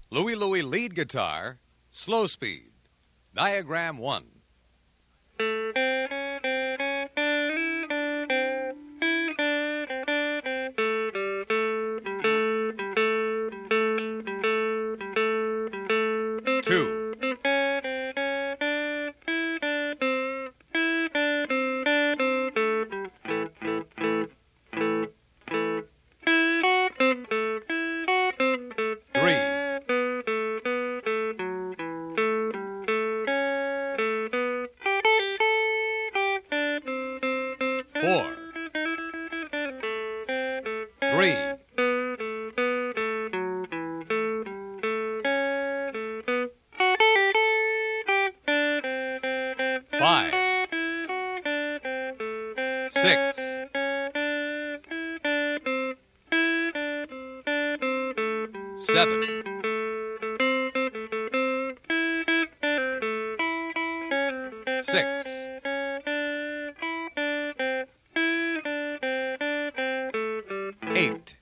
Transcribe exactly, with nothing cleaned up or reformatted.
Louie Louie lead guitar, slow speed. Diagram one. Two. Three. Four. Three. Five. Six. Seven. Six. Eight.